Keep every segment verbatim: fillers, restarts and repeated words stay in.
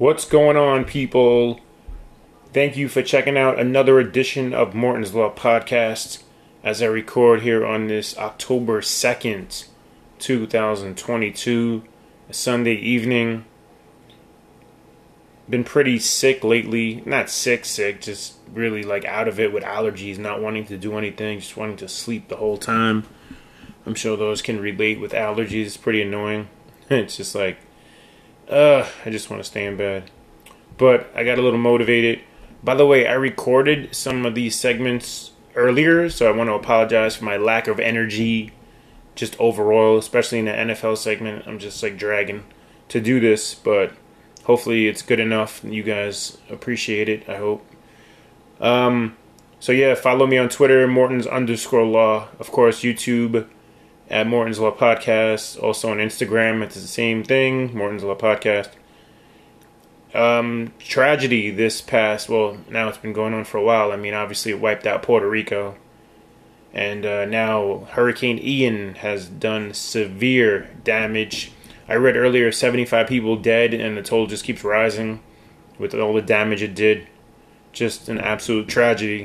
What's going on, people? Thank you for checking out another edition of Morton's Law Podcast as I record here on this October second, twenty twenty-two, a Sunday evening. Been pretty sick lately. Not sick, sick, just really like out of it with allergies, not wanting to do anything, just wanting to sleep the whole time. I'm sure those can relate with allergies. It's pretty annoying. It's just like, uh, I just want to stay in bed. But I got a little motivated. By the way, I recorded some of these segments earlier, so I want to apologize for my lack of energy, just overall, especially in the N F L segment. I'm just like dragging to do this, but hopefully it's good enough. You guys appreciate it, I hope. Um, so yeah, follow me on Twitter, Morton's underscore law. Of course, YouTube at Morton's Law Podcast. Also on Instagram, it's the same thing, Morton's Law Podcast. Um, tragedy this past, well, now it's been going on for a while. I mean, obviously it wiped out Puerto Rico. And uh, now Hurricane Ian has done severe damage. I read earlier seventy-five people dead, and the toll just keeps rising with all the damage it did. Just an absolute tragedy.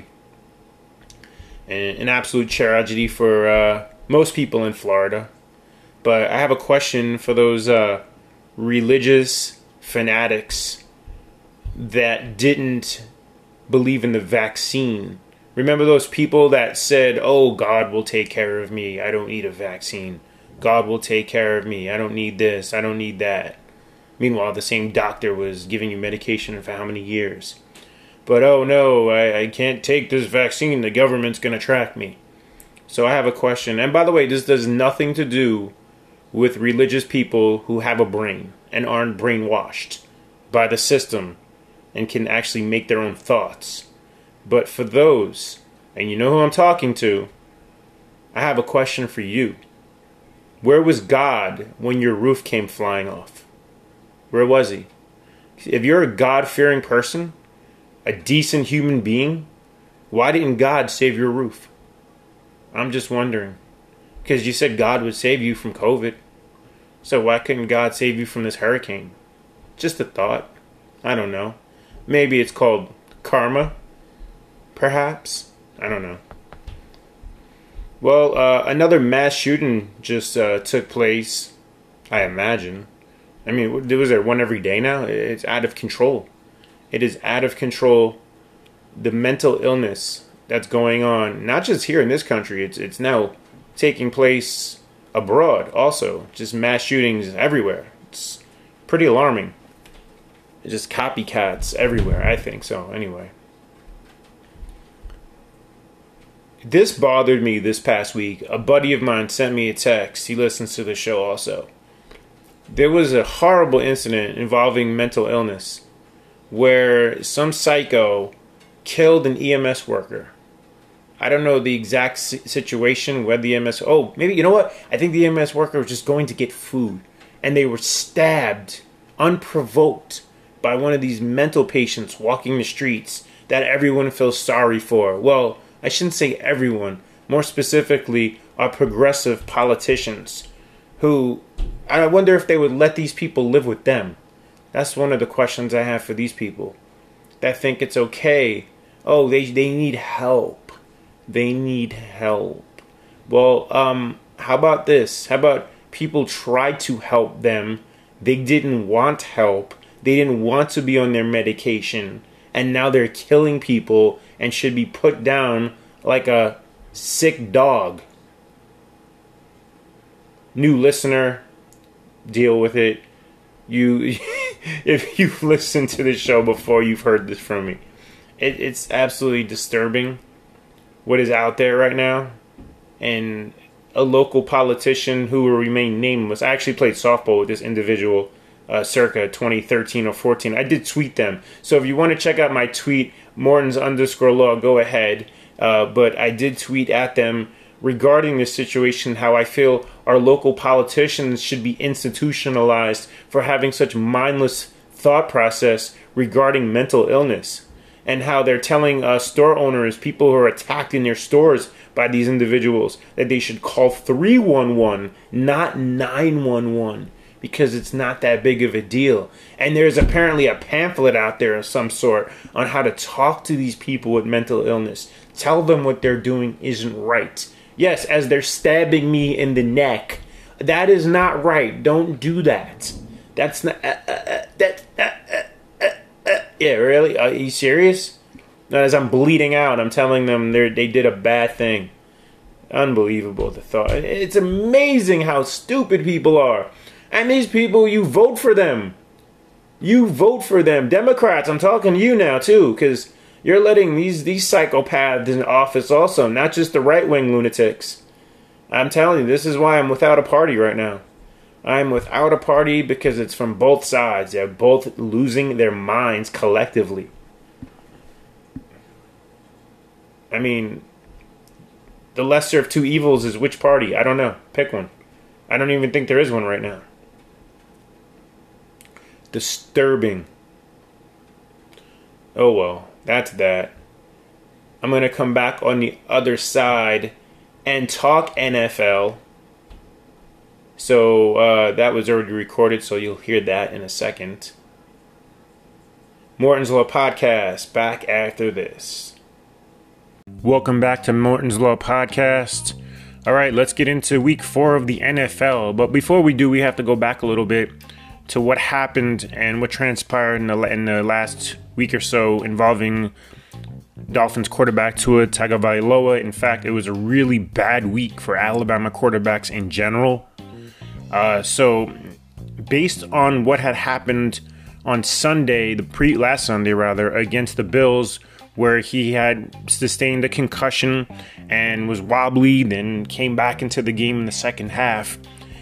And an absolute tragedy for uh, most people in Florida. But I have a question for those uh, religious fanatics that didn't believe in the vaccine. Remember those people that said, oh, God will take care of me. I don't need a vaccine. God will take care of me. I don't need this. I don't need that. Meanwhile, the same doctor was giving you medication for how many years? But, oh, no, I, I can't take this vaccine. The government's going to track me. So I have a question. And by the way, this does nothing to do with religious people who have a brain and aren't brainwashed by the system and can actually make their own thoughts. But for those, and you know who I'm talking to, I have a question for you. Where was God when your roof came flying off? Where was he? If you're a God-fearing person, a decent human being, why didn't God save your roof? I'm just wondering. Because you said God would save you from COVID. So why couldn't God save you from this hurricane? Just a thought. I don't know. Maybe it's called karma. Perhaps. I don't know. Well, uh, another mass shooting just uh, took place, I imagine. I mean, was there one every day now? It's out of control. It is out of control. The mental illness that's going on, not just here in this country, it's it's now taking place abroad also. Just mass shootings everywhere. It's pretty alarming. It's just copycats everywhere, I think so, anyway. This bothered me this past week. A buddy of mine sent me a text. He listens to the show also. There was a horrible incident involving mental illness where some psycho killed an E M S worker. I don't know the exact situation where the E M S... Oh, maybe, you know what? I think the E M S worker was just going to get food. And they were stabbed, unprovoked, by one of these mental patients walking the streets that everyone feels sorry for. Well, I shouldn't say everyone. More specifically, our progressive politicians who... I wonder if they would let these people live with them. That's one of the questions I have for these people. That think it's okay. Oh, they they need help. They need help. Well, um, how about this? How about people tried to help them. They didn't want help. They didn't want to be on their medication. And now they're killing people and should be put down like a sick dog. New listener, deal with it. You, if you've listened to this show before, you've heard this from me. It, it's absolutely disturbing what is out there right now. And a local politician who will remain nameless. I actually played softball with this individual uh, circa twenty thirteen or fourteen. I did tweet them. So if you want to check out my tweet, Morton's underscore law, go ahead. Uh, but I did tweet at them regarding this situation, how I feel our local politicians should be institutionalized for having such mindless thought process regarding mental illness, and how they're telling uh, store owners, people who are attacked in their stores by these individuals, that they should call three one one, not nine one one, because it's not that big of a deal. And there's apparently a pamphlet out there of some sort on how to talk to these people with mental illness. Tell them what they're doing isn't right. Yes, as they're stabbing me in the neck. That is not right. Don't do that. That's not... Uh, uh, uh, that, uh, uh, uh, uh, yeah, really? Are you serious? As I'm bleeding out, I'm telling them they they did a bad thing. Unbelievable, the thought. It's amazing how stupid people are. And these people, you vote for them. You vote for them. Democrats, I'm talking to you now, too, because you're letting these, these psychopaths in office also, not just the right-wing lunatics. I'm telling you, this is why I'm without a party right now. I'm without a party because it's from both sides. They're both losing their minds collectively. I mean, the lesser of two evils is which party? I don't know. Pick one. I don't even think there is one right now. Disturbing. Oh well, that's that. I'm going to come back on the other side and talk N F L. So uh, that was already recorded, so you'll hear that in a second. Morton's Law Podcast, back after this. Welcome back to Morton's Law Podcast. All right, let's get into week four of the N F L. But before we do, we have to go back a little bit to what happened and what transpired in the, in the last week or so involving Dolphins quarterback Tua Tagovailoa. In fact, it was a really bad week for Alabama quarterbacks in general. Uh, so, based on what had happened on Sunday, the pre last Sunday rather, against the Bills, where he had sustained a concussion and was wobbly, then came back into the game in the second half.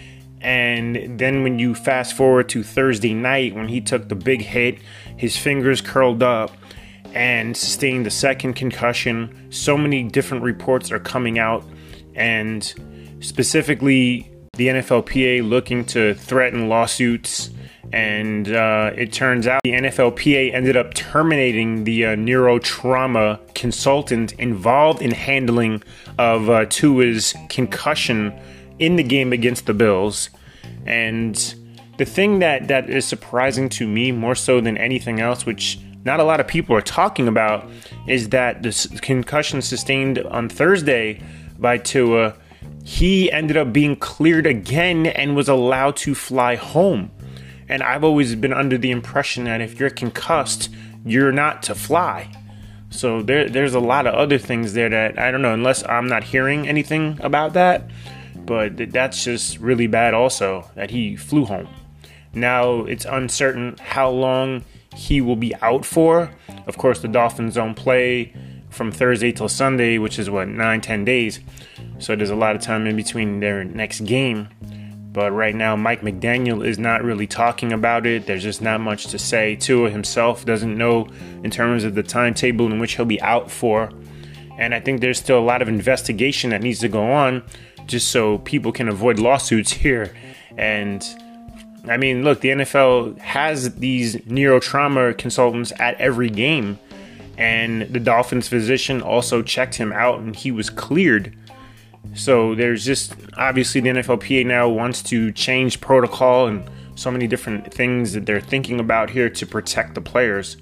And then when you fast forward to Thursday night, when he took the big hit, his fingers curled up and sustained the second concussion. So many different reports are coming out, and specifically the N F L P A looking to threaten lawsuits. And uh, it turns out the N F L P A ended up terminating the uh, neurotrauma consultant involved in handling of uh, Tua's concussion in the game against the Bills. And the thing that, that is surprising to me more so than anything else, which not a lot of people are talking about, is that the concussion sustained on Thursday by Tua, he ended up being cleared again and was allowed to fly home. And I've always been under the impression that if you're concussed, you're not to fly. So there, there's a lot of other things there that, I don't know, unless I'm not hearing anything about that. But that's just really bad also, that he flew home. Now, it's uncertain how long he will be out for. Of course, the Dolphins don't play from Thursday till Sunday, which is, what, nine, ten days. So there's a lot of time in between their next game. But right now, Mike McDaniel is not really talking about it. There's just not much to say. Tua himself doesn't know in terms of the timetable in which he'll be out for. And I think there's still a lot of investigation that needs to go on just so people can avoid lawsuits here. And I mean, look, the N F L has these neurotrauma consultants at every game. And the Dolphins physician also checked him out and he was cleared. So there's just, obviously the N F L P A now wants to change protocol and so many different things that they're thinking about here to protect the players.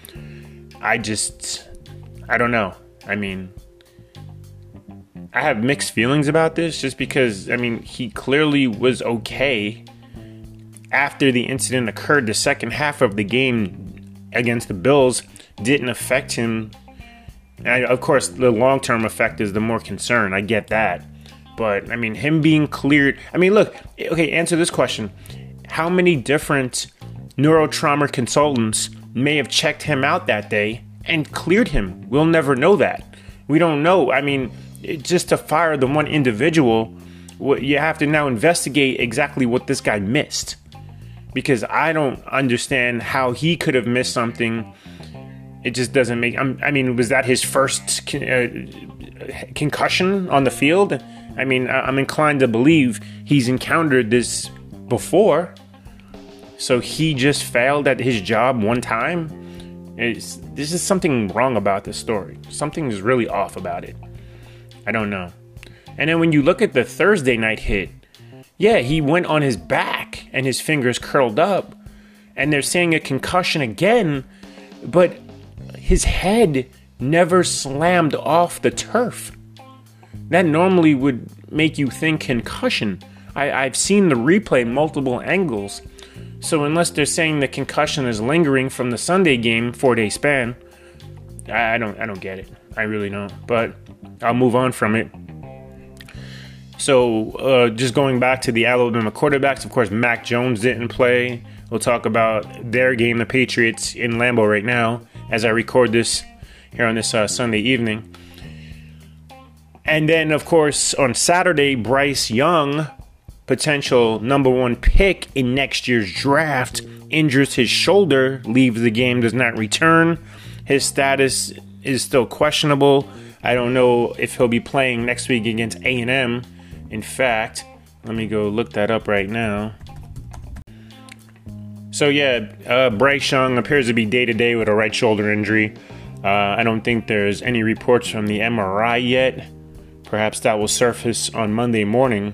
I just, I don't know. I mean, I have mixed feelings about this just because, I mean, he clearly was okay after the incident occurred. The second half of the game against the Bills didn't affect him. And of course, the long-term effect is the more concern. I get that. But, I mean, him being cleared... I mean, look, okay, answer this question. How many different neurotrauma consultants may have checked him out that day and cleared him? We'll never know that. We don't know. I mean, it, just to fire the one individual, you have to now investigate exactly what this guy missed. Because I don't understand how he could have missed something. It just doesn't make... I'm, I mean, was that his first con- uh, concussion on the field? I mean, I'm inclined to believe he's encountered this before. So he just failed at his job one time? It's, there's just something wrong about this story. Something is really off about it. I don't know. And then when you look at the Thursday night hit, yeah, he went on his back. and his fingers curled up. And they're saying a concussion again, but his head never slammed off the turf. That normally would make you think concussion. I, I've seen the replay multiple angles. So unless they're saying the concussion is lingering from the Sunday game, four-day span, I, I don't I don't get it. I really don't. But I'll move on from it. So uh, just going back to the Alabama quarterbacks, of course, Mac Jones didn't play. We'll talk about their game, the Patriots, in Lambeau right now as I record this here on this uh, Sunday evening. And then, of course, on Saturday, Bryce Young, potential number one pick in next year's draft, injures his shoulder, leaves the game, does not return. His status is still questionable. I don't know if he'll be playing next week against A and M. In fact, let me go look that up right now. So yeah, uh, Bryce Young appears to be day-to-day with a right shoulder injury. Uh, I don't think there's any reports from the M R I yet. Perhaps that will surface on Monday morning.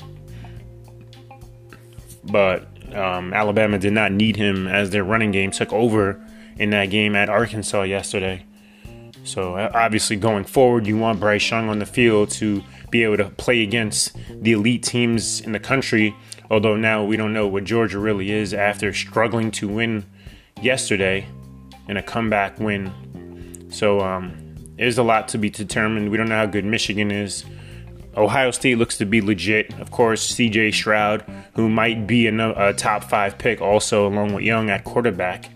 But um, Alabama did not need him as their running game took over in that game at Arkansas yesterday. So obviously going forward, you want Bryce Young on the field to be able to play against the elite teams in the country. Although now we don't know what Georgia really is after struggling to win yesterday in a comeback win. So um, there's a lot to be determined. We don't know how good Michigan is. Ohio State looks to be legit. Of course, C J Stroud, who might be a, a top five pick also along with Young at quarterback.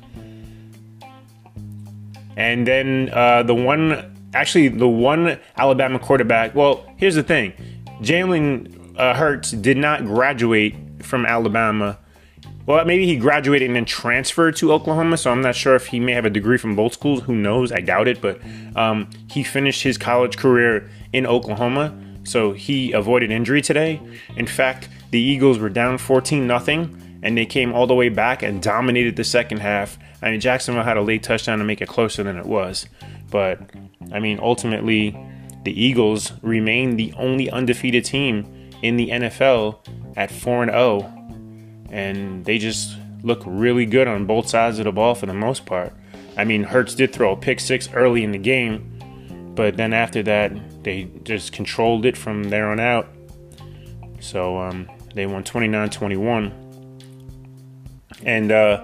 And then uh, the one, actually the one Alabama quarterback, well, here's the thing. Jalen uh, Hurts did not graduate from Alabama. Well, maybe he graduated and then transferred to Oklahoma, so I'm not sure if he may have a degree from both schools. Who knows? I doubt it, but um, he finished his college career in Oklahoma, so he avoided injury today. In fact, the Eagles were down fourteen nothing, and they came all the way back and dominated the second half. I mean, Jacksonville had a late touchdown to make it closer than it was. But, I mean, ultimately, the Eagles remain the only undefeated team in the N F L at four and oh. And they just look really good on both sides of the ball for the most part. I mean, Hurts did throw a pick six early in the game, but then after that, they just controlled it from there on out. So um, they won twenty-nine twenty-one. And uh,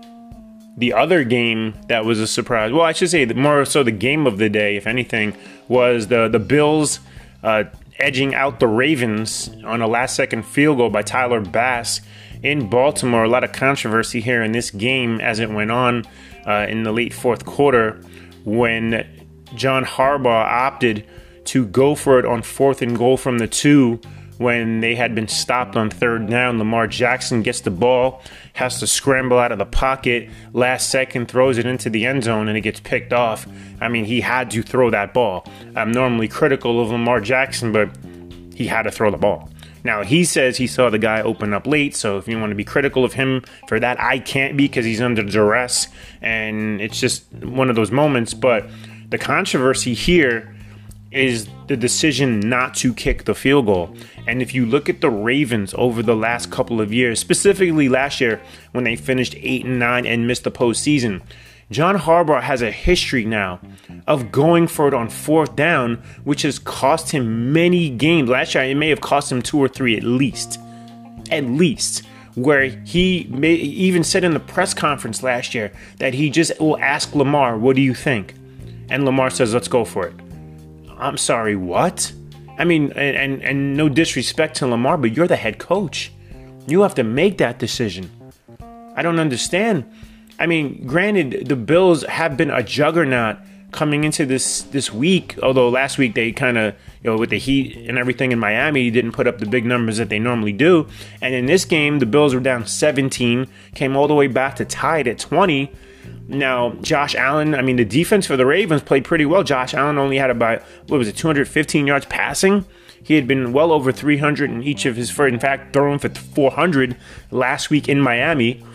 the other game that was a surprise, well, I should say the more so the game of the day, if anything, was the, the Bills uh, edging out the Ravens on a last-second field goal by Tyler Bass in Baltimore. A lot of controversy here in this game as it went on uh, in the late fourth quarter when John Harbaugh opted to go for it on fourth and goal from the two when they had been stopped on third down. Lamar Jackson gets the ball, has to scramble out of the pocket, last second throws it into the end zone, and it gets picked off. I mean, he had to throw that ball. I'm normally critical of Lamar Jackson, but he had to throw the ball. Now, he says he saw the guy open up late, so if you want to be critical of him for that, I can't be because he's under duress, and it's just one of those moments. But the controversy here is the decision not to kick the field goal. And if you look at the Ravens over the last couple of years, specifically last year when they finished eight and nine and missed the postseason, John Harbaugh has a history now of going for it on fourth down, which has cost him many games. Last year, it may have cost him two or three at least. At least. Where he may, even said in the press conference last year that he just will ask Lamar, what do you think? And Lamar says, let's go for it. I'm sorry, what? I mean, and, and, and no disrespect to Lamar, but you're the head coach. You have to make that decision. I don't understand. I mean, granted, the Bills have been a juggernaut coming into this this week, although last week they kind of, you know, with the heat and everything in Miami, didn't put up the big numbers that they normally do. And in this game, the Bills were down seventeen, came all the way back to tied at twenty. Now, Josh Allen, I mean, the defense for the Ravens played pretty well. Josh Allen only had about, what was it, two hundred fifteen yards passing. He had been well over three hundred in each of his first, in fact, throwing for four hundred last week in Miami.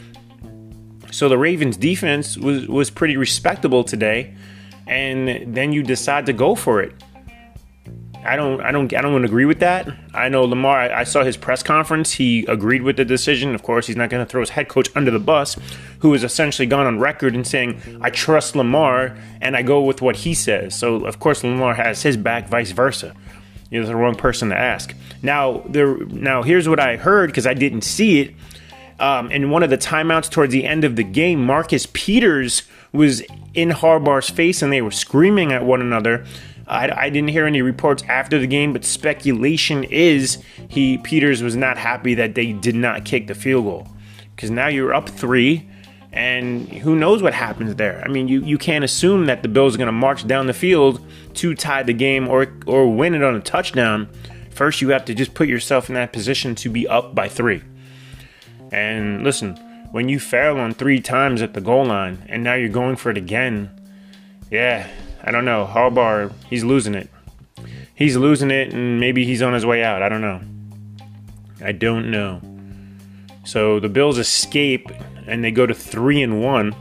So the Ravens defense was, was pretty respectable today. And then you decide to go for it. I don't, I don't, I don't agree with that. I know Lamar. I, I saw his press conference. He agreed with the decision. Of course, he's not going to throw his head coach under the bus, who has essentially gone on record and saying, "I trust Lamar and I go with what he says." So, of course, Lamar has his back, vice versa. You're the wrong person to ask. Now, there. Now, here's what I heard because I didn't see it. Um, in one of the timeouts towards the end of the game, Marcus Peters was in Harbaugh's face and they were screaming at one another. I, I didn't hear any reports after the game, but speculation is he Peters was not happy that they did not kick the field goal, because now you're up three, and who knows what happens there. I mean, you, you can't assume that the Bills are going to march down the field to tie the game or or win it on a touchdown. First, you have to just put yourself in that position to be up by three. And listen, when you fail on three times at the goal line, and now you're going for it again, yeah. I don't know. Harbaugh, he's losing it. He's losing it, and maybe he's on his way out. I don't know. I don't know. So the Bills escape, and they go to three and one.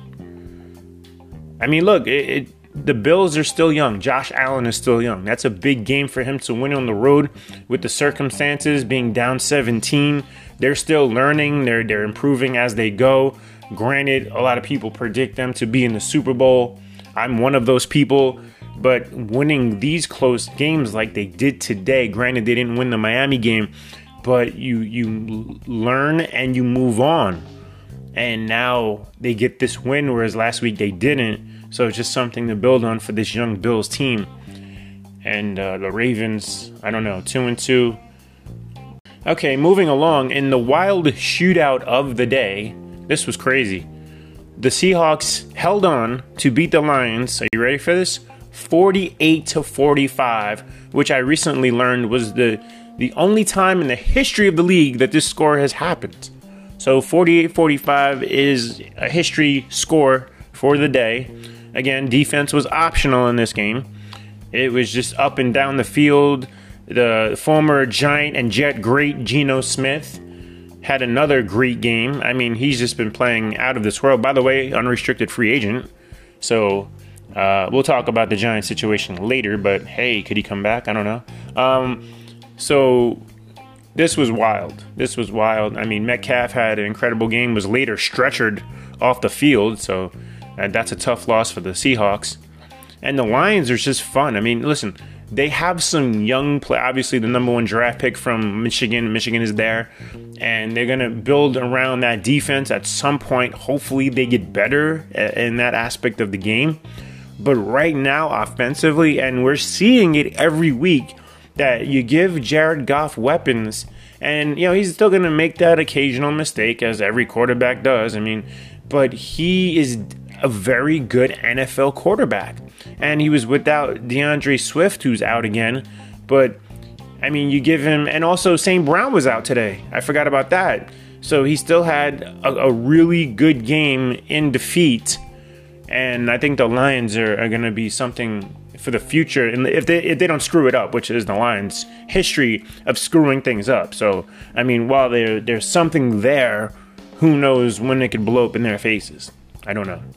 I mean, look, it, it, the Bills are still young. Josh Allen is still young. That's a big game for him to win on the road with the circumstances being down seventeen. They're still learning. They're they're improving as they go. Granted, a lot of people predict them to be in the Super Bowl. I'm one of those people, but winning these close games like they did today, granted they didn't win the Miami game, but you you learn and you move on. And now they get this win, whereas last week they didn't. So it's just something to build on for this young Bills team. And uh, the Ravens, I don't know, two and two. Okay, moving along, in the wild shootout of the day, this was crazy. The Seahawks held on to beat the Lions. Are you ready for this? forty-eight to forty-five, which I recently learned was the the only time in the history of the league that this score has happened. So forty-eight forty-five is a history score for the day. Again, defense was optional in this game. It was just up and down the field. The former Giant and Jet great Geno Smith had another great game. I mean, he's just been playing out of this world. By the way, unrestricted free agent. So uh, we'll talk about the Giants situation later. But hey, could he come back? I don't know. Um, so this was wild. This was wild. I mean, Metcalf had an incredible game, was later stretchered off the field. So uh, that's a tough loss for the Seahawks. And the Lions are just fun. I mean, listen, they have some young play. Obviously, the number one draft pick from Michigan. Michigan is there. And they're going to build around that defense at some point. Hopefully, they get better in that aspect of the game. But right now, offensively, and we're seeing it every week, that you give Jared Goff weapons. And, you know, he's still going to make that occasional mistake, as every quarterback does. I mean, but he is a very good N F L quarterback. And he was without DeAndre Swift, who's out again. But, I mean, you give him... And also, Saint Brown was out today. I forgot about that. So he still had a, a really good game in defeat. And I think the Lions are, are going to be something for the future. And if they, if they don't screw it up, which is the Lions' history of screwing things up. So, I mean, while there, there's something there, who knows when it could blow up in their faces. I don't know.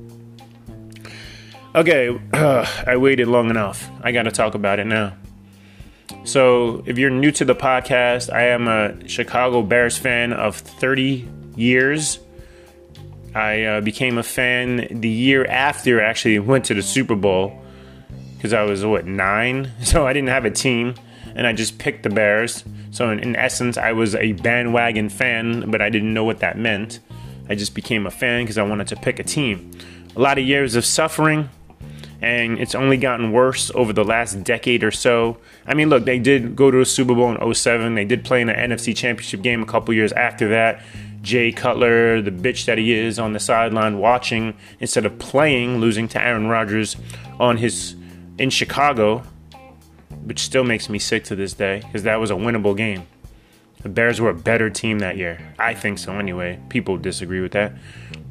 Okay, uh, I waited long enough. I got to talk about it now. So, if you're new to the podcast, I am a Chicago Bears fan of thirty years. I uh, became a fan the year after I actually went to the Super Bowl, because I was, what, nine? So I didn't have a team, and I just picked the Bears. So in, in essence, I was a bandwagon fan, but I didn't know what that meant. I just became a fan because I wanted to pick a team. A lot of years of suffering, and it's only gotten worse over the last decade or so. I mean, look, they did go to a Super Bowl in oh seven. They did play in an N F C Championship game a couple years after that. Jay Cutler, the bitch that he is, on the sideline watching instead of playing, losing to Aaron Rodgers on his in Chicago, which still makes me sick to this day because that was a winnable game. The Bears were a better team that year. I think so anyway. People disagree with that.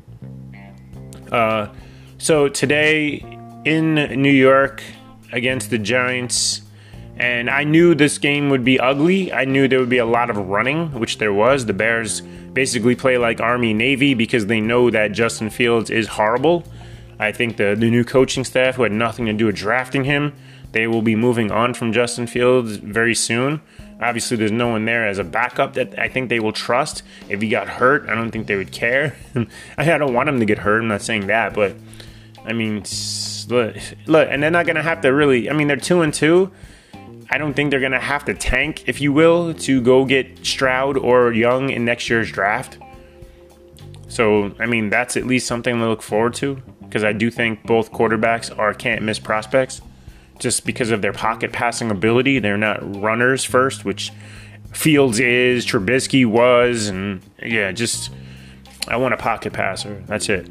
Uh, so today in New York against the Giants, and I knew this game would be ugly. I knew there would be a lot of running, which there was. The Bears basically play like Army-Navy because they know that Justin Fields is horrible. I think the, the new coaching staff, who had nothing to do with drafting him, they will be moving on from Justin Fields very soon. Obviously, there's no one there as a backup that I think they will trust. If he got hurt, I don't think they would care. I don't want him to get hurt. I'm not saying that, but I mean, look, look, and they're not gonna have to really. I mean, they're two and two. I don't think they're gonna have to tank, if you will, to go get Stroud or Young in next year's draft. So, I mean, that's at least something to look forward to, because I do think both quarterbacks are can't-miss prospects just because of their pocket passing ability. They're not runners first, which Fields is, Trubisky was, and yeah, just I want a pocket passer. That's it.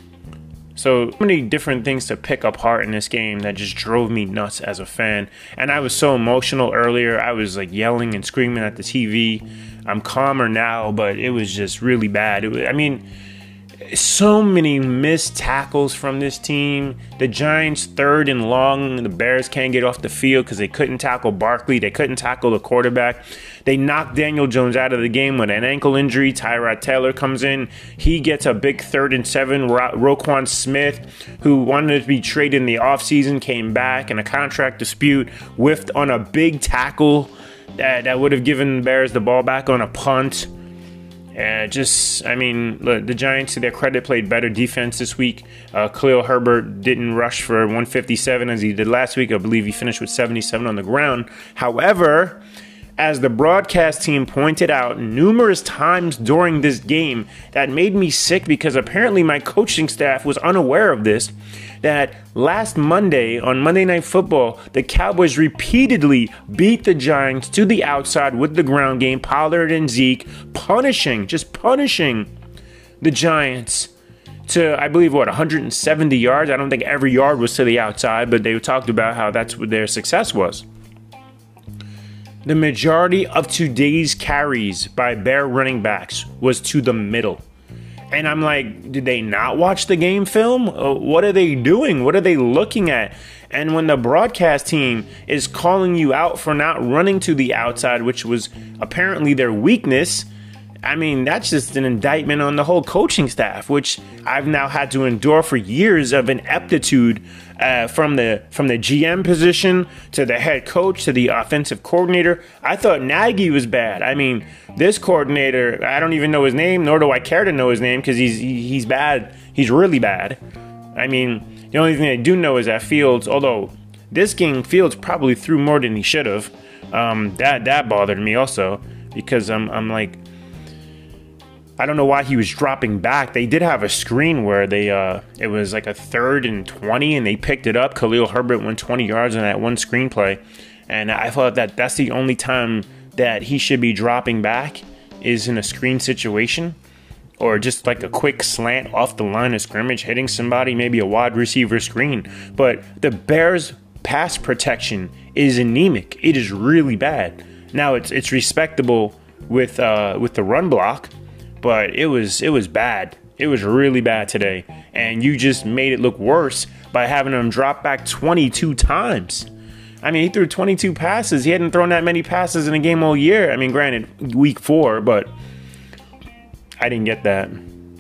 So many different things to pick apart in this game that just drove me nuts as a fan. And I was so emotional earlier. I was like yelling and screaming at the T V. I'm calmer now, but it was just really bad. It was, I mean, so many missed tackles from this team. The Giants third and long. The Bears can't get off the field because they couldn't tackle Barkley. They couldn't tackle the quarterback. They knocked Daniel Jones out of the game with an ankle injury. Tyrod Taylor comes in. He gets a big third and seven. Ro- Roquan Smith, who wanted to be traded in the offseason, came back in a contract dispute, whiffed on a big tackle that, that would have given the Bears the ball back on a punt. Uh, just, I mean, look, the Giants, to their credit, played better defense this week. Uh, Khalil Herbert didn't rush for one fifty-seven as he did last week. I believe he finished with seventy-seven on the ground. However, as the broadcast team pointed out numerous times during this game, that made me sick because apparently my coaching staff was unaware of this, that last Monday on Monday Night Football, the Cowboys repeatedly beat the Giants to the outside with the ground game, Pollard and Zeke, punishing, just punishing the Giants to, I believe, what, one hundred seventy yards? I don't think every yard was to the outside, but they talked about how that's what their success was. The majority of today's carries by Bear running backs was to the middle. And I'm like, did they not watch the game film? Uh, what are they doing? What are they looking at? And when the broadcast team is calling you out for not running to the outside, which was apparently their weakness, I mean, that's just an indictment on the whole coaching staff, which I've now had to endure for years of ineptitude uh, from the from the G M position to the head coach to the offensive coordinator. I thought Nagy was bad. I mean, this coordinator, I don't even know his name, nor do I care to know his name because he's he's bad. He's really bad. I mean, the only thing I do know is that Fields, although this game Fields probably threw more than he should have, um, that that bothered me also because I'm I'm like, I don't know why he was dropping back. They did have a screen where they uh, it was like a third and twenty, and they picked it up. Khalil Herbert went twenty yards on that one screenplay, and I thought that that's the only time that he should be dropping back is in a screen situation, or just like a quick slant off the line of scrimmage, hitting somebody, maybe a wide receiver screen. But the Bears' pass protection is anemic. It is really bad. Now it's it's respectable with uh, with the run block. But it was it was bad. It was really bad today. And you just made it look worse by having him drop back twenty-two times. I mean, he threw twenty-two passes. He hadn't thrown that many passes in a game all year. I mean, granted, week four, but I didn't get that.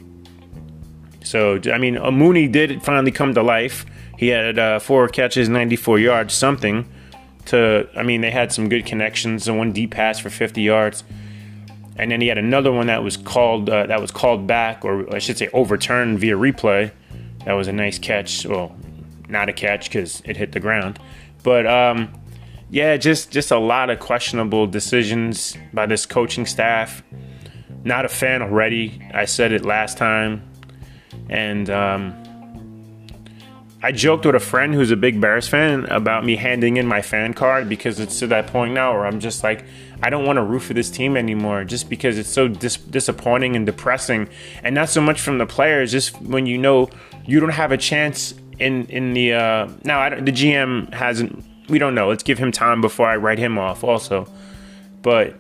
So, I mean, Mooney did finally come to life. He had uh, four catches, ninety-four yards, something. To, I mean, they had some good connections. The one deep pass for fifty yards. And then he had another one that was called uh, that was called back, or I should say overturned via replay. That was a nice catch. Well, not a catch because it hit the ground. But, um, yeah, just, just a lot of questionable decisions by this coaching staff. Not a fan already. I said it last time. And um, I joked with a friend who's a big Bears fan about me handing in my fan card because it's to that point now where I'm just like, I don't want to root for this team anymore just because it's so dis- disappointing and depressing. And not so much from the players, just when you know you don't have a chance in, in the... Uh, now, I don't, the G M hasn't... We don't know. Let's give him time before I write him off also. But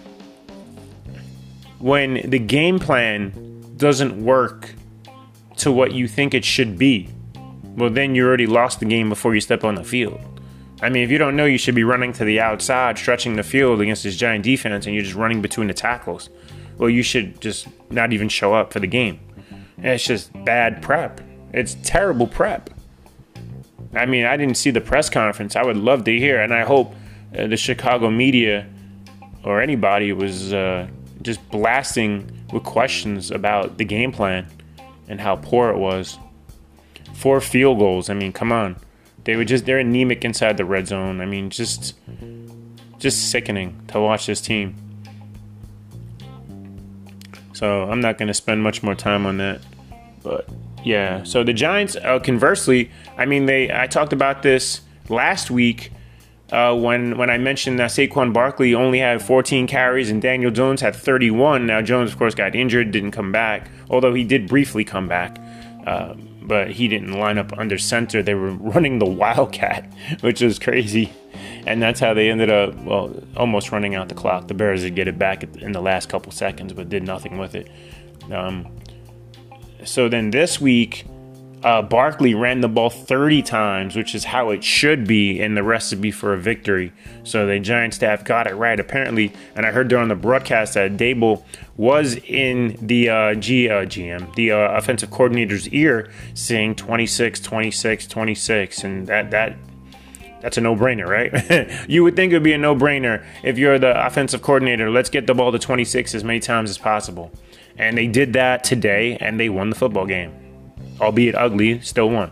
when the game plan doesn't work to what you think it should be, well, then you already lost the game before you step on the field. I mean, if you don't know you should be running to the outside, stretching the field against this giant defense, and you're just running between the tackles, well, you should just not even show up for the game. And it's just bad prep. It's terrible prep. I mean, I didn't see the press conference. I would love to hear, and I hope uh, the Chicago media or anybody was uh, just blasting with questions about the game plan and how poor it was. Four field goals. I mean, come on. They were just, they're anemic inside the red zone. I mean, just, just sickening to watch this team. So I'm not going to spend much more time on that. But yeah, so the Giants, uh, conversely, I mean, they, I talked about this last week uh, when, when I mentioned that Saquon Barkley only had fourteen carries and Daniel Jones had thirty-one. Now, Jones, of course, got injured, didn't come back, although he did briefly come back. Uh, but he didn't line up under center. They were running the Wildcat, which was crazy. And that's how they ended up, well, almost running out the clock. The Bears did get it back in the last couple seconds, but did nothing with it. Um, so then this week, uh, Barkley ran the ball thirty times, which is how it should be in the recipe for a victory. So the Giant staff got it right, apparently. And I heard during the broadcast that Dable was in the uh, G, uh, G M, the uh, offensive coordinator's ear, saying twenty-six, twenty-six, twenty-six. And that that that's a no-brainer, right? You would think it would be a no-brainer if you're the offensive coordinator. Let's get the ball to twenty-six as many times as possible. And they did that today, and they won the football game. Albeit ugly, still won.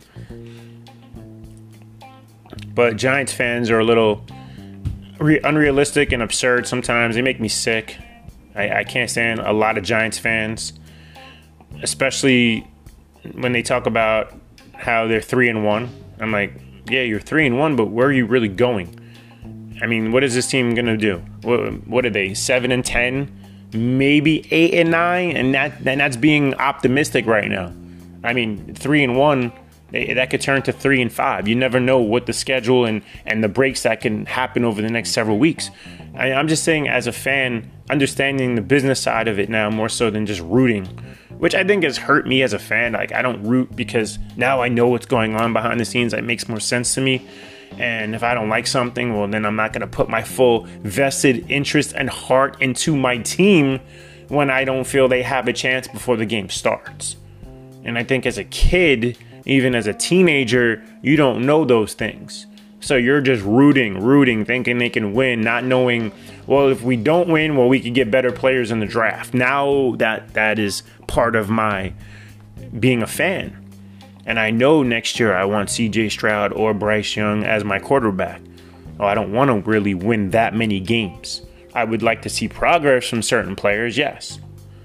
But Giants fans are a little re- unrealistic and absurd sometimes. They make me sick. I, I can't stand a lot of Giants fans, especially when they talk about how they're three and one. I'm like, yeah, you're three and one, but where are you really going? I mean, what is this team gonna do? What, what are they? Seven and ten, maybe eight and nine, and that and that's being optimistic right now. I mean, three and one, that could turn to three and five. You never know what the schedule and, and the breaks that can happen over the next several weeks. I, I'm just saying, as a fan, understanding the business side of it now more so than just rooting, which I think has hurt me as a fan. Like, I don't root because now I know what's going on behind the scenes. It makes more sense to me. And if I don't like something, well, then I'm not going to put my full vested interest and heart into my team when I don't feel they have a chance before the game starts. And I think as a kid, even as a teenager, you don't know those things. So you're just rooting, rooting, thinking they can win, not knowing, well, if we don't win, well, we could get better players in the draft. Now that that is part of my being a fan. And I know next year I want C J Stroud or Bryce Young as my quarterback. Well, I don't want to really win that many games. I would like to see progress from certain players, yes.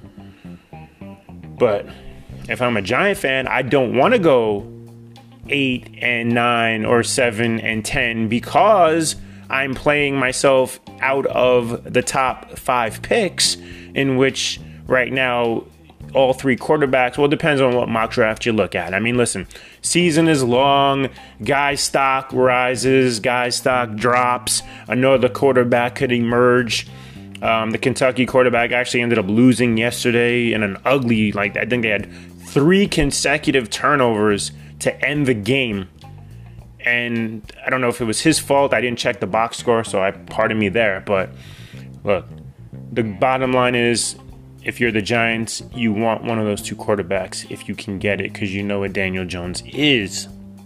But if I'm a Giant fan, I don't want to go eight and nine or seven and ten because I'm playing myself out of the top five picks, in which right now all three quarterbacks, well, it depends on what mock draft you look at. I mean, listen, season is long, guy stock rises, guy stock drops, another quarterback could emerge. Um, the Kentucky quarterback actually ended up losing yesterday in an ugly, like, I think they had three consecutive turnovers to end the game. And I don't know if it was his fault. I didn't check the box score, so I pardon me there. But look, the bottom line is, if you're the Giants, you want one of those two quarterbacks if you can get it, because you know what Daniel Jones is.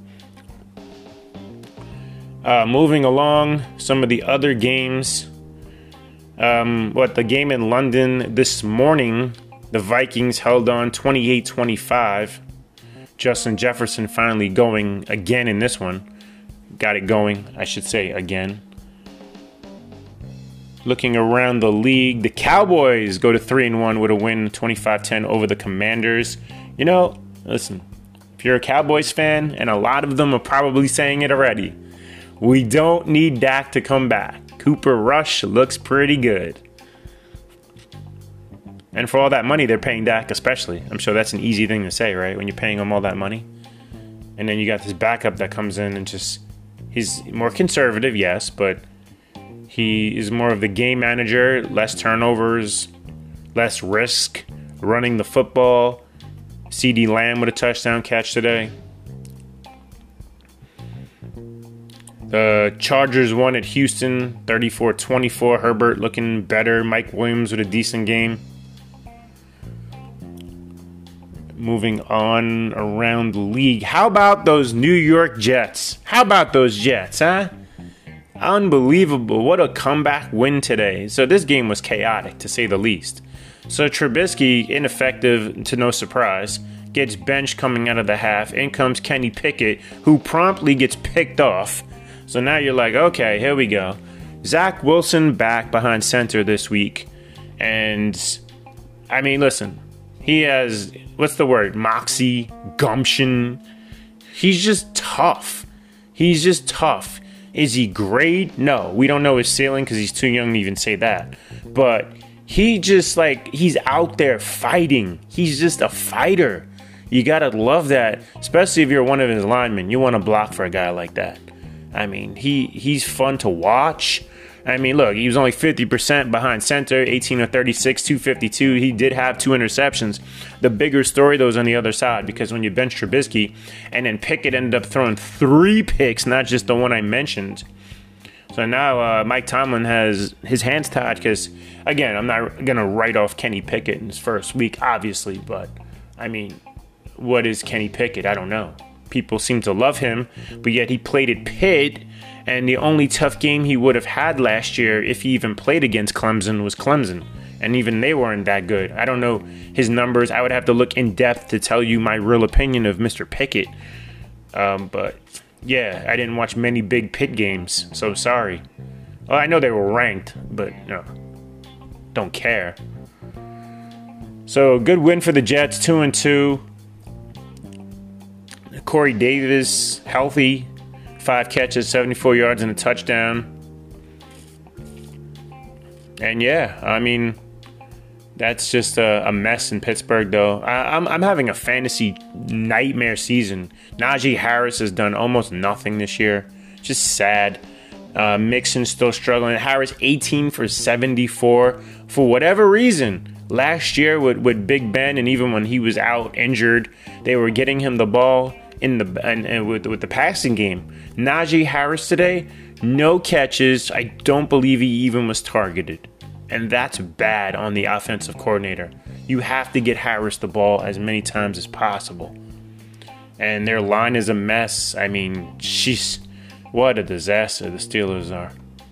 Uh, moving along, some of the other games. Um, what, the game in London this morning, the Vikings held on twenty-eight twenty-five. Justin Jefferson finally going again in this one. Got it going, I should say, again. Looking around the league, the Cowboys go to three and one with a win twenty-five ten over the Commanders. You know, listen, if you're a Cowboys fan, and a lot of them are probably saying it already, we don't need Dak to come back. Cooper Rush looks pretty good. And for all that money they're paying Dak especially. I'm sure that's an easy thing to say, right? When you're paying him all that money. And then you got this backup that comes in and just, he's more conservative, yes, but he is more of the game manager, less turnovers, less risk, running the football. CeeDee Lamb with a touchdown catch today. The Chargers won at Houston, thirty-four twenty-four. Herbert looking better. Mike Williams with a decent game. moving on around the league. How about those New York Jets? How about those Jets, huh? Unbelievable. What a comeback win today. So this game was chaotic, to say the least. So Trubisky, ineffective to no surprise, gets benched coming out of the half. In comes Kenny Pickett, who promptly gets picked off. So now you're like, okay, here we go. Zach Wilson back behind center this week. And, I mean, listen, he has, what's the word, moxie, gumption. He's just tough. He's just tough. Is he great? No, we don't know his ceiling because he's too young to even say that. But he just, like, he's out there fighting. He's just a fighter. You got to love that, especially if you're one of his linemen. You want to block for a guy like that. I mean, he he's fun to watch. I mean, look, he was only fifty percent behind center, eighteen of thirty-six, two fifty-two. He did have two interceptions. The bigger story, though, is on the other side, because when you bench Trubisky and then Pickett ended up throwing three picks, not just the one I mentioned. So now uh, Mike Tomlin has his hands tied because, again, I'm not going to write off Kenny Pickett in his first week, obviously, but, I mean, what is Kenny Pickett? I don't know. People seem to love him, but yet he played at Pitt, and the only tough game he would have had last year, if he even played against Clemson, was Clemson. And even they weren't that good. I don't know his numbers. I would have to look in depth to tell you my real opinion of Mister Pickett. Um, but, yeah, I didn't watch many big Pitt games, so sorry. Well, I know they were ranked, but, no, don't care. So, good win for the Jets, two and two. Corey Davis, healthy, five catches, seventy-four yards, and a touchdown. And yeah, I mean, that's just a, a mess in Pittsburgh, though. I, I'm I'm having a fantasy nightmare season. Najee Harris has done almost nothing this year. Just sad. Uh, Mixon's still struggling. Harris eighteen for seventy-four. For whatever reason, last year with, with Big Ben, and even when he was out injured, they were getting him the ball in the and, and with, with the passing game. Najee Harris today, no catches. I don't believe he even was targeted. And that's bad on the offensive coordinator. You have to get Harris the ball as many times as possible. And their line is a mess. I mean, sheesh, what a disaster the Steelers are.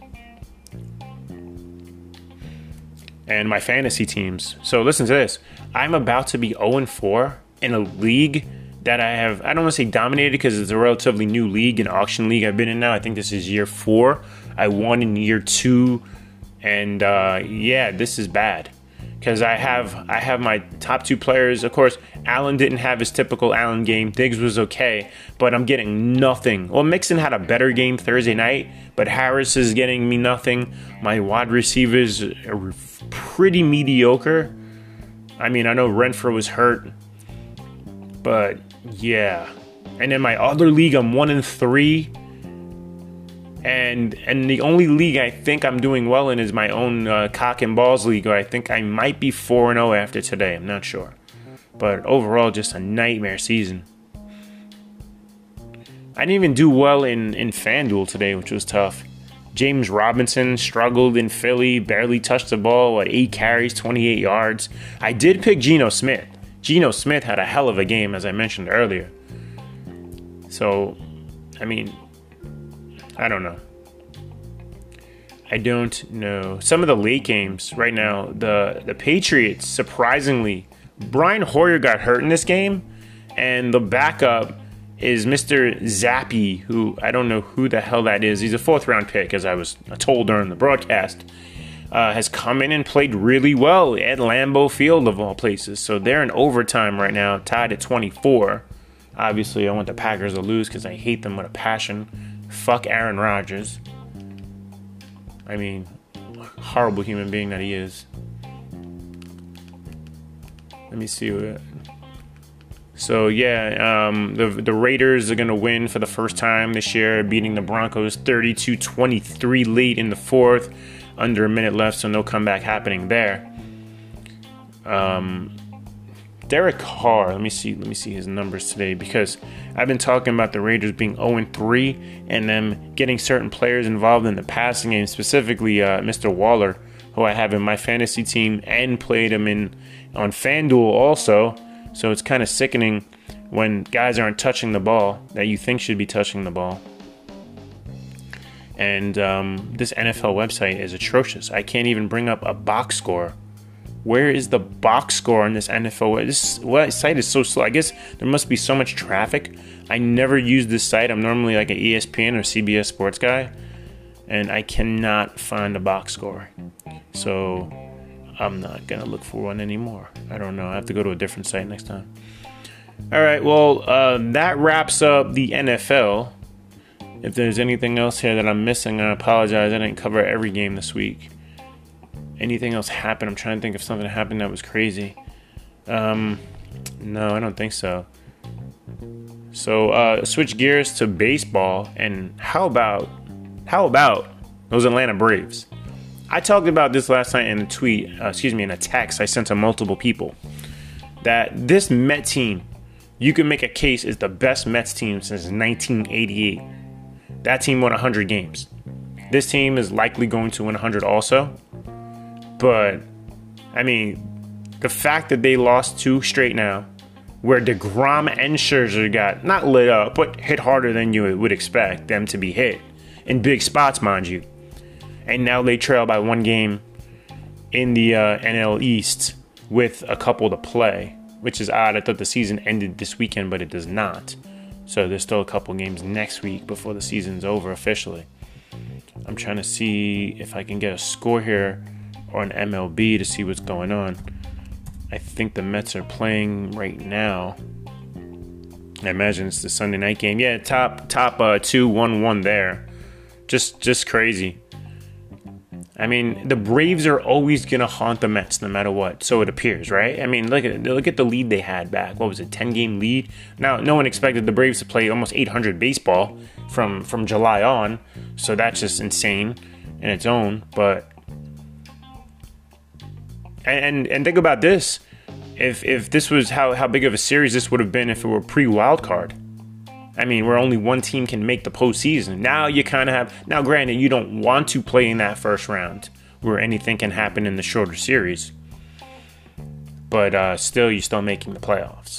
And my fantasy teams. So listen to this. I'm about to be oh and four in a league that I have, I don't want to say dominated because it's a relatively new league, an auction league I've been in now. I think this is year four. I won in year two. And uh, yeah, this is bad because I have I have my top two players. Of course, Allen didn't have his typical Allen game. Diggs was okay, but I'm getting nothing. Well, Mixon had a better game Thursday night, but Harris is getting me nothing. My wide receivers are pretty mediocre. I mean, I know Renfro was hurt, but yeah. And in my other league, I'm one and three. And and the only league I think I'm doing well in is my own uh, cock and balls league, where I think I might be four and oh after today. I'm not sure. But overall, just a nightmare season. I didn't even do well in, in FanDuel today, which was tough. James Robinson struggled in Philly, barely touched the ball, what, eight carries, twenty-eight yards. I did pick Geno Smith. Geno Smith had a hell of a game, as I mentioned earlier. So, I mean, I don't know. I don't know. Some of the late games right now, the, the Patriots, surprisingly, Brian Hoyer got hurt in this game, and the backup is Mister Zappi, who I don't know who the hell that is. He's a fourth-round pick, as I was told during the broadcast. Uh, has come in and played really well at Lambeau Field, of all places. So they're in overtime right now, tied at twenty-four. Obviously, I want the Packers to lose because I hate them with a passion. Fuck Aaron Rodgers. I mean, horrible human being that he is. Let me see what... So, yeah, um, the the Raiders are going to win for the first time this year, beating the Broncos thirty-two twenty-three late in the fourth. Under a minute left, so no comeback happening there. Um, Derek Carr, let me see, let me see his numbers today, because I've been talking about the Raiders being oh and three and them getting certain players involved in the passing game, specifically uh, Mister Waller, who I have in my fantasy team and played him in on FanDuel also. So it's kind of sickening when guys aren't touching the ball that you think should be touching the ball. And um, this N F L website is atrocious. I can't even bring up a box score. Where is the box score on this N F L? This site is so slow. I guess there must be so much traffic. I never use this site. I'm normally like an E S P N or C B S sports guy, and I cannot find a box score. So I'm not going to look for one anymore. I don't know. I have to go to a different site next time. All right, well, uh, that wraps up the N F L. If there's anything else here that I'm missing, I apologize. I didn't cover every game this week. Anything else happened? I'm trying to think if something happened that was crazy. Um, no, I don't think so. So, uh, switch gears to baseball, and how about, how about those Atlanta Braves? I talked about this last night in a tweet, uh, excuse me, in a text I sent to multiple people, that this Met team, you can make a case, is the best Mets team since nineteen eighty-eight. That team won one hundred games. This team is likely going to win one hundred also. But, I mean, the fact that they lost two straight now, where DeGrom and Scherzer got not lit up, but hit harder than you would expect them to be hit, in big spots, mind you. And now they trail by one game in the uh, N L East with a couple to play, which is odd. I thought the season ended this weekend, but it does not. So there's still a couple games next week before the season's over officially. I'm trying to see if I can get a score here or an M L B to see what's going on. I think the Mets are playing right now. I imagine it's the Sunday night game. Yeah, top top uh, two one one there. Just just crazy. I mean, the Braves are always gonna haunt the Mets no matter what. So it appears, right? I mean, look at look at the lead they had back. What was it, ten game lead? Now, no one expected the Braves to play almost eight hundred baseball from from July on. So that's just insane in its own. But and and think about this: if if this was how how big of a series this would have been if it were pre wild card. I mean, where only one team can make the postseason. Now you kind of have... Now, granted, you don't want to play in that first round where anything can happen in the shorter series. But uh, still, you're still making the playoffs.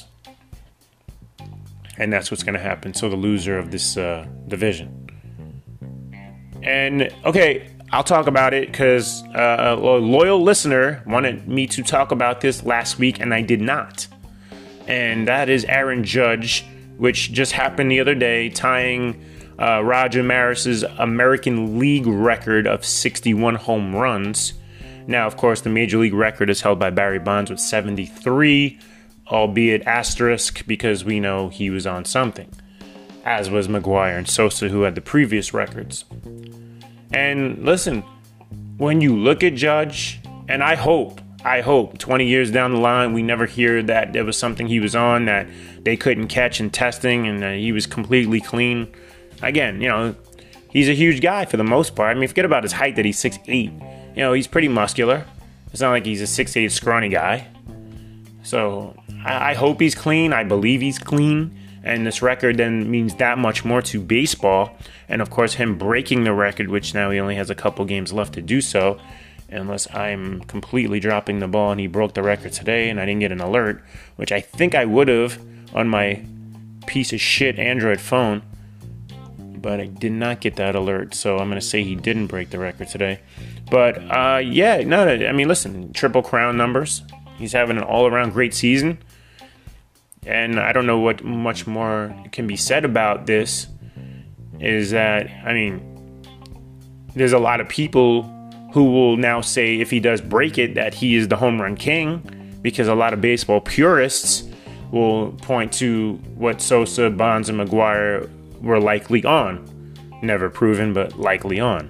And that's what's going to happen. So the loser of this uh, division. And, okay, I'll talk about it because uh, a loyal listener wanted me to talk about this last week, and I did not. And that is Aaron Judge, which just happened the other day, tying uh, Roger Maris's American League record of sixty-one home runs. Now, of course, the Major League record is held by Barry Bonds with seventy-three, albeit asterisk because we know he was on something, as was McGwire and Sosa, who had the previous records. And listen, when you look at Judge, and I hope, I hope twenty years down the line, we never hear that there was something he was on that they couldn't catch in testing and uh, he was completely clean. Again, you know, he's a huge guy for the most part. I mean, forget about his height that he's six eight. You know, he's pretty muscular. It's not like he's a six eight scrawny guy. So I, I hope he's clean. I believe he's clean. And this record then means that much more to baseball. And of course, him breaking the record, which now he only has a couple games left to do so. Unless I'm completely dropping the ball and he broke the record today and I didn't get an alert, which I think I would have on my piece of shit Android phone. But I did not get that alert, so I'm going to say he didn't break the record today. But, uh, yeah, no, I mean, listen, Triple Crown numbers. He's having an all-around great season. And I don't know what much more can be said about this, is that, I mean, there's a lot of people who will now say if he does break it that he is the home run king, because a lot of baseball purists will point to what Sosa, Bonds, and McGwire were likely on. Never proven, but likely on.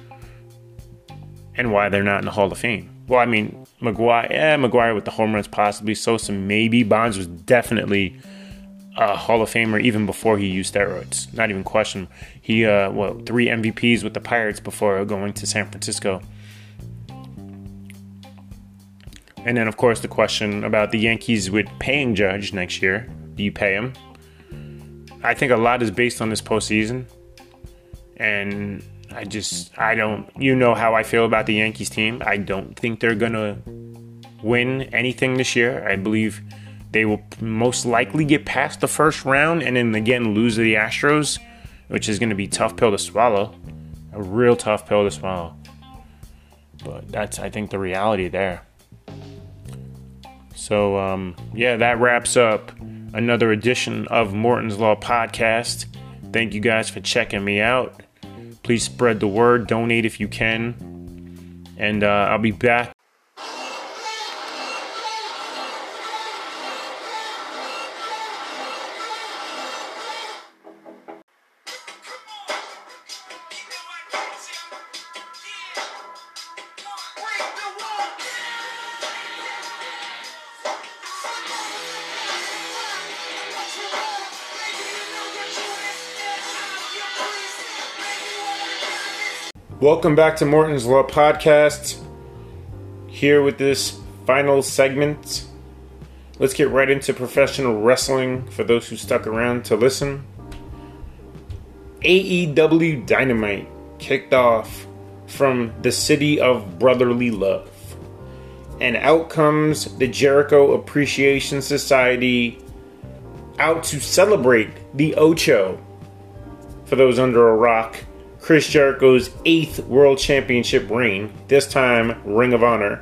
And why they're not in the Hall of Fame. Well, I mean, McGwire, yeah, McGwire with the home runs possibly, Sosa maybe, Bonds was definitely a Hall of Famer even before he used steroids. Not even question. He, uh, well, three M V Ps with the Pirates before going to San Francisco. And then, of course, the question about the Yankees with paying Judge next year. Do you pay him? I think a lot is based on this postseason. And I just, I don't, you know how I feel about the Yankees team. I don't think they're going to win anything this year. I believe they will most likely get past the first round and then again lose to the Astros, which is going to be a tough pill to swallow. A real tough pill to swallow. But that's, I think, the reality there. So, um, yeah, that wraps up another edition of Morton's Law Podcast. Thank you guys for checking me out. Please spread the word. Donate if you can. And uh, I'll be back. Welcome back to Morton's Law Podcast. Here with this final segment. Let's get right into professional wrestling for those who stuck around to listen. A E W Dynamite kicked off from the City of Brotherly Love. And out comes the Jericho Appreciation Society out to celebrate the Ocho. For those under a rock, Chris Jericho's eighth World Championship reign, this time Ring of Honor.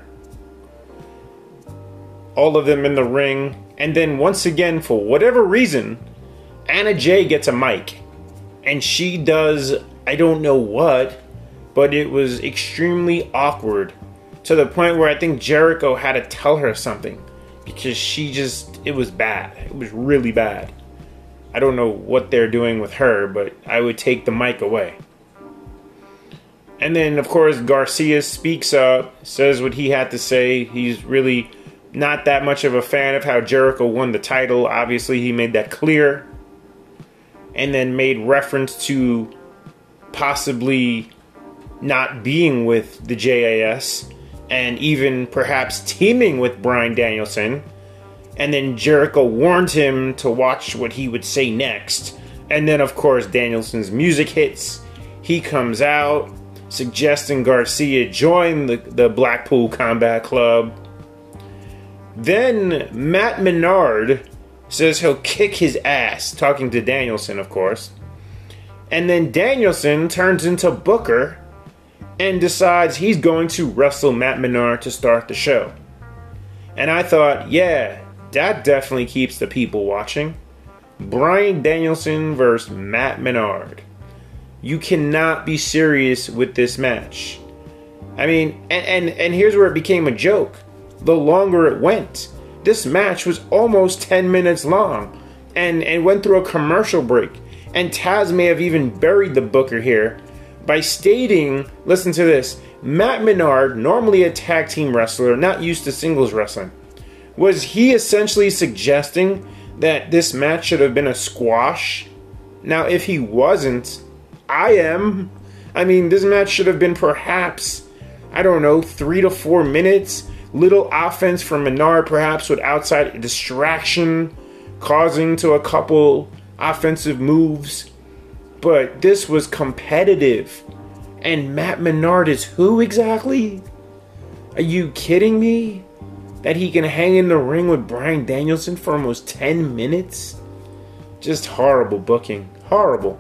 All of them in the ring, and then once again, for whatever reason, Anna Jay gets a mic. And she does, I don't know what, but it was extremely awkward. To the point where I think Jericho had to tell her something. Because she just, it was bad. It was really bad. I don't know what they're doing with her, but I would take the mic away. And then, of course, Garcia speaks up, says what he had to say. He's really not that much of a fan of how Jericho won the title. Obviously, he made that clear. And then made reference to possibly not being with the J A S. And even perhaps teaming with Bryan Danielson. And then Jericho warned him to watch what he would say next. And then, of course, Danielson's music hits. He comes out, suggesting Garcia join the, the Blackpool Combat Club. Then Matt Menard says he'll kick his ass, talking to Danielson, of course. And then Danielson turns into Booker and decides he's going to wrestle Matt Menard to start the show. And I thought, yeah, that definitely keeps the people watching. Bryan Danielson versus Matt Menard. You cannot be serious with this match. I mean, and, and, and here's where it became a joke. The longer it went, this match was almost ten minutes long and, and went through a commercial break. And Taz may have even buried the Booker here by stating, listen to this, Matt Menard, normally a tag team wrestler, not used to singles wrestling, was he essentially suggesting that this match should have been a squash? Now, if he wasn't, I am. I mean, this match should have been perhaps, I don't know, three to four minutes. Little offense from Menard, perhaps with outside distraction, causing to a couple offensive moves. But this was competitive. And Matt Menard is who exactly? Are you kidding me? That he can hang in the ring with Bryan Danielson for almost ten minutes? Just horrible booking. Horrible.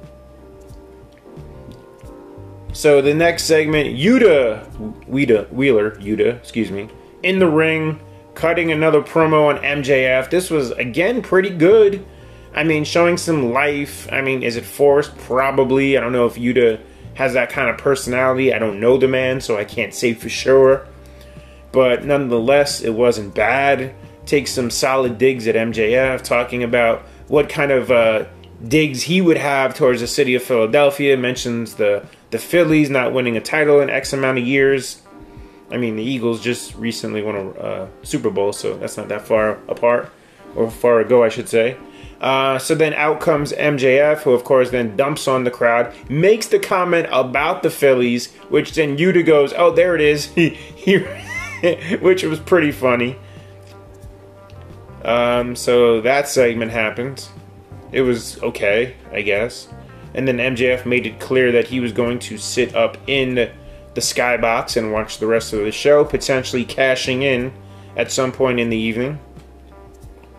So the next segment, Yuta, Wheeler, Wheeler, Yuta, excuse me, in the ring, cutting another promo on M J F. This was, again, pretty good. I mean, showing some life. I mean, is it forced? Probably. I don't know if Yuta has that kind of personality. I don't know the man, so I can't say for sure. But nonetheless, it wasn't bad. Takes some solid digs at M J F, talking about what kind of uh, digs he would have towards the city of Philadelphia. Mentions the, the Phillies not winning a title in X amount of years. I mean, the Eagles just recently won a uh, Super Bowl, so that's not that far apart. Or far ago, I should say. Uh, so then out comes M J F, who of course then dumps on the crowd, makes the comment about the Phillies, which then Yuta goes, oh, there it is, he, he, which was pretty funny. Um, so that segment happened. It was okay, I guess. And then M J F made it clear that he was going to sit up in the skybox and watch the rest of the show, potentially cashing in at some point in the evening.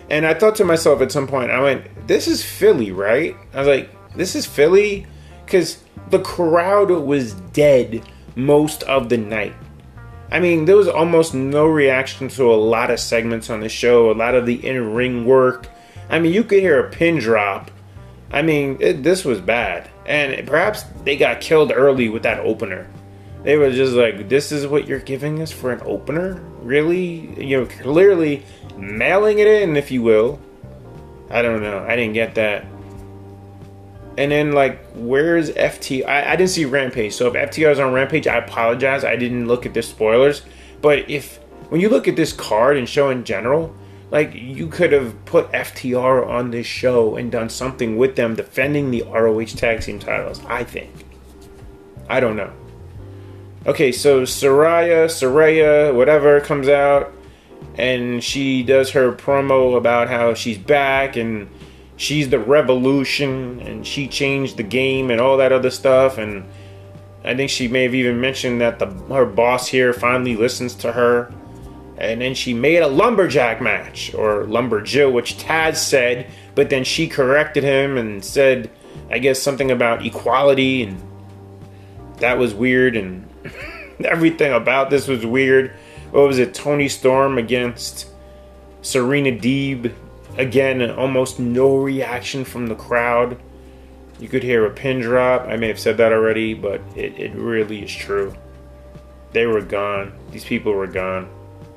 And I thought to myself at some point, I went, this is Philly, right? I was like, this is Philly? Because the crowd was dead most of the night. I mean, there was almost no reaction to a lot of segments on the show, a lot of the in-ring work. I mean, you could hear a pin drop. I mean, it, this was bad. And perhaps they got killed early with that opener. They were just like, this is what you're giving us for an opener? Really? You know, clearly mailing it in, if you will. I don't know. I didn't get that. And then, like, where's F T R? I, I didn't see Rampage. So if F T R is on Rampage, I apologize. I didn't look at the spoilers. But if, when you look at this card and show in general, like, you could have put F T R on this show and done something with them defending the R O H tag team titles, I think. I don't know. Okay, so Saraya, Saraya, whatever, comes out. And she does her promo about how she's back and she's the revolution and she changed the game and all that other stuff. And I think she may have even mentioned that the her boss here finally listens to her. And then she made a lumberjack match, or lumberjill, which Taz said, but then she corrected him and said, I guess, something about equality, and that was weird, and everything about this was weird. What was it? Toni Storm against Serena Deeb. Again, almost no reaction from the crowd. You could hear a pin drop. I may have said that already, but it, it really is true. They were gone. These people were gone.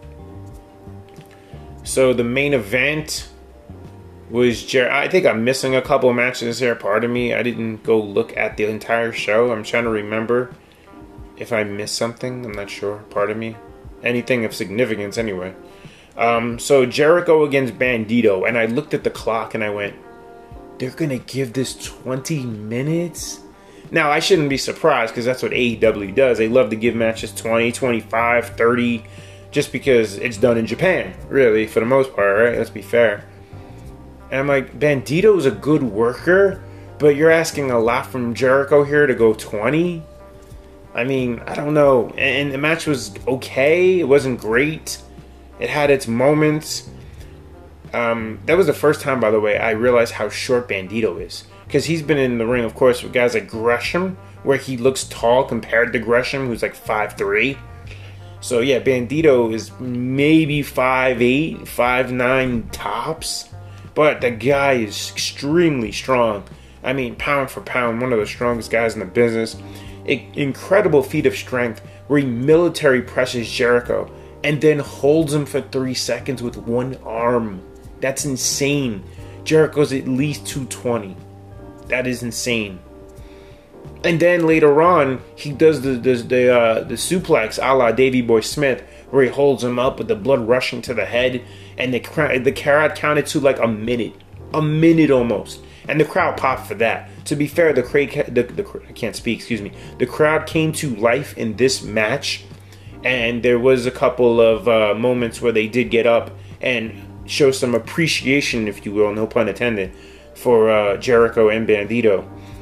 So the main event was Jer- I think I'm missing a couple of matches here. Pardon me. I didn't go look at the entire show. I'm trying to remember if I missed something. I'm not sure. Pardon me. Anything of significance anyway. Um, so Jericho against Bandito. And I looked at the clock and I went, they're going to give this twenty minutes? Now, I shouldn't be surprised because that's what A E W does. They love to give matches twenty, twenty-five, thirty, just because it's done in Japan, really, for the most part, right? Let's be fair. And I'm like, Bandito's a good worker, but you're asking a lot from Jericho here to go twenty? I mean, I don't know. And the match was okay. It wasn't great. It had its moments. Um, that was the first time, by the way, I realized how short Bandito is. Because he's been in the ring, of course, with guys like Gresham, where he looks tall compared to Gresham, who's like five three. So, yeah, Bandito is maybe five eight, five nine tops. But the guy is extremely strong. I mean, pound for pound, one of the strongest guys in the business. An incredible feat of strength where he military presses Jericho and then holds him for three seconds with one arm. That's insane. Jericho's at least two twenty. That is insane. And then later on, he does the the the, uh, the suplex a la Davey Boy Smith, where he holds him up with the blood rushing to the head, and the crowd the crowd counted to like a minute, a minute almost, and the crowd popped for that. To be fair, the crowd the, the I can't speak, excuse me. The crowd came to life in this match, and there was a couple of uh, moments where they did get up and show some appreciation, if you will, no pun intended, for uh, Jericho and Bandito.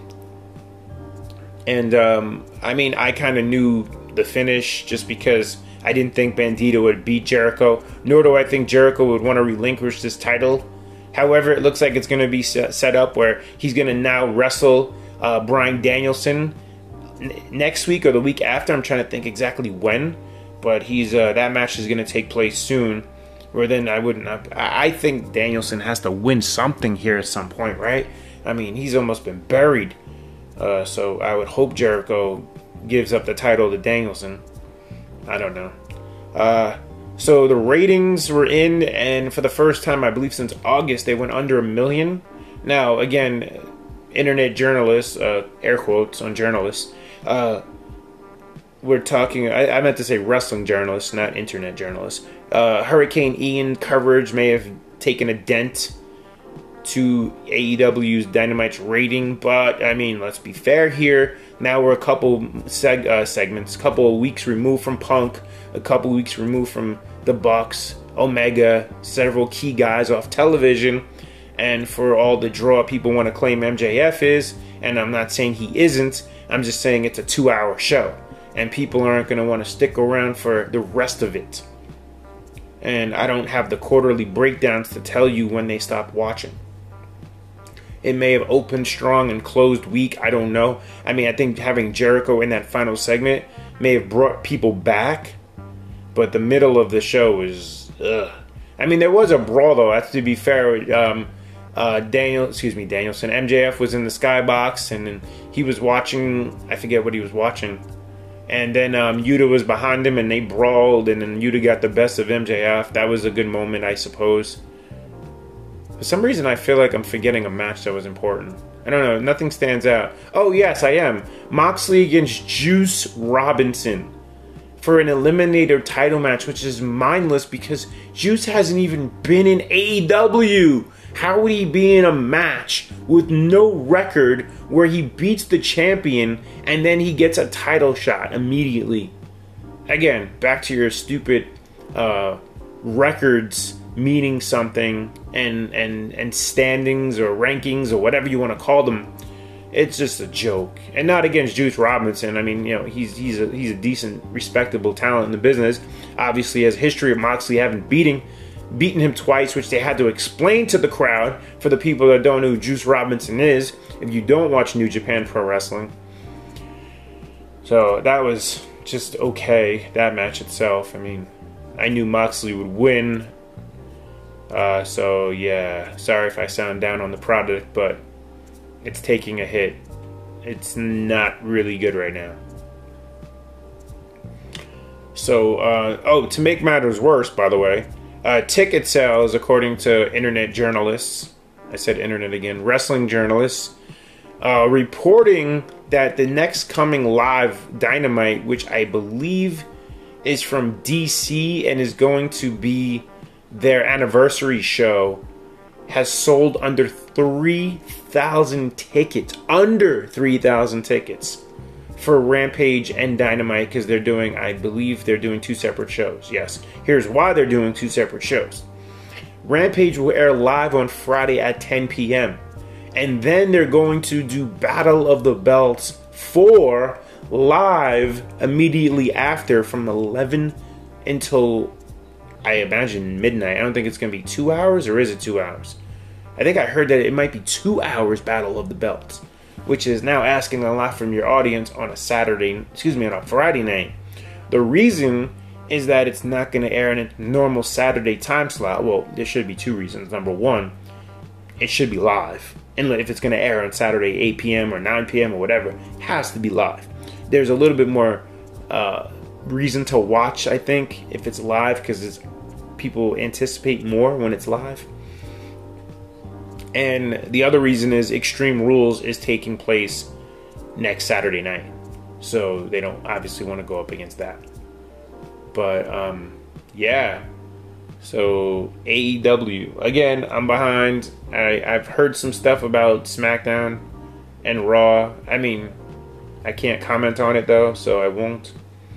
And, um, I mean, I kind of knew the finish just because I didn't think Bandito would beat Jericho, nor do I think Jericho would want to relinquish this title. However, it looks like it's going to be set up where he's going to now wrestle uh, Bryan Danielson n- next week or the week after. I'm trying to think exactly when, but he's uh, that match is going to take place soon. Where then I wouldn't. I think Danielson has to win something here at some point, right? I mean, he's almost been buried. Uh, so I would hope Jericho gives up the title to Danielson. I don't know. Uh, so the ratings were in, and for the first time, I believe since August, they went under a million. Now, again, internet journalists, uh, air quotes on journalists, uh, we're talking, I, I meant to say wrestling journalists, not internet journalists. Uh, Hurricane Ian coverage may have taken a dent to A E W's Dynamite's rating, but I mean, let's be fair here. Now we're a couple seg- uh, segments, a couple of weeks removed from Punk, a couple of weeks removed from the Bucks, Omega, several key guys off television, and for all the draw people want to claim M J F is, and I'm not saying he isn't, I'm just saying it's a two-hour show, and people aren't going to want to stick around for the rest of it. and I don't have the quarterly breakdowns to tell you when they stopped watching. It may have opened strong and closed weak. I don't know. I mean, I think having Jericho in that final segment may have brought people back, but the middle of the show was, ugh. I mean, there was a brawl, though. That's to be fair. Um, uh, Daniel, excuse me, Danielson, M J F was in the skybox, and then he was watching. I forget what he was watching. And then um, Yuta was behind him, and they brawled, and then Yuta got the best of M J F. That was a good moment, I suppose. For some reason, I feel like I'm forgetting a match that was important. I don't know. Nothing stands out. Oh, yes, I am. Moxley against Juice Robinson for an Eliminator title match, which is mindless because Juice hasn't even been in A E W. How would he be in a match with no record where he beats the champion and then he gets a title shot immediately? Again, back to your stupid uh, records meaning something and, and, and standings or rankings or whatever you want to call them. It's just a joke. And not against Juice Robinson. I mean, you know, he's he's a, he's a decent, respectable talent in the business. Obviously, has a history of Moxley having beating beaten him twice, which they had to explain to the crowd for the people that don't know who Juice Robinson is, if you don't watch New Japan Pro Wrestling. So that was just okay, that match itself. I mean, I knew Moxley would win. Uh, so yeah, sorry if I sound down on the product, but it's taking a hit. It's not really good right now. So, uh, oh, to make matters worse, by the way, uh, ticket sales, according to internet journalists, I said internet again, wrestling journalists, uh, reporting that the next coming live Dynamite, which I believe is from D C and is going to be their anniversary show, has sold under three thousand tickets. Under three thousand tickets for Rampage and Dynamite, because they're doing, I believe they're doing two separate shows. Yes. Here's why they're doing two separate shows. Rampage will air live on Friday at ten p.m. And then they're going to do Battle of the Belts four live immediately after from eleven until, I imagine, midnight. I don't think it's going to be two hours, or is it two hours? I think I heard that it might be two hours Battle of the Belts, which is now asking a lot from your audience on a Saturday, excuse me, on a Friday night. The reason is that it's not going to air in a normal Saturday time slot. Well, there should be two reasons. Number one, it should be live. And if it's going to air on Saturday, eight p.m. or nine p.m. or whatever, it has to be live. There's a little bit more uh, reason to watch, I think, if it's live, because it's, people anticipate more when it's live. And the other reason is Extreme Rules is taking place next Saturday night. So they don't obviously want to go up against that. But, um, yeah. So, A E W. Again, I'm behind. I, I've heard some stuff about SmackDown and Raw. I mean, I can't comment on it, though, so I won't.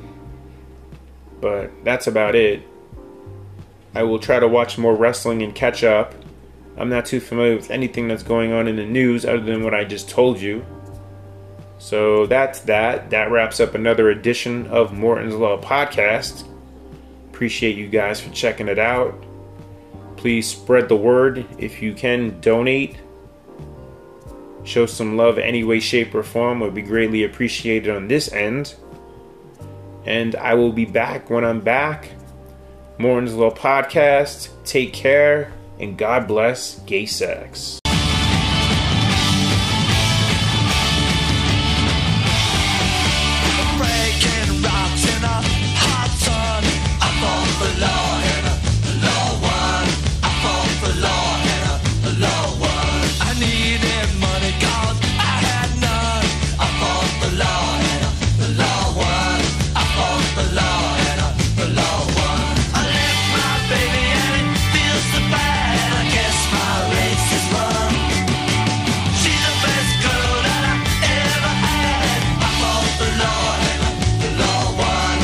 But that's about it. I will try to watch more wrestling and catch up. I'm not too familiar with anything that's going on in the news other than what I just told you. So that's that. That wraps up another edition of Morton's Law Podcast. Appreciate you guys for checking it out. Please spread the word. If you can, donate. Show some love any way, shape, or form would be greatly appreciated on this end. And I will be back when I'm back. Morton's Law Podcast. Take care. And God bless gay sex.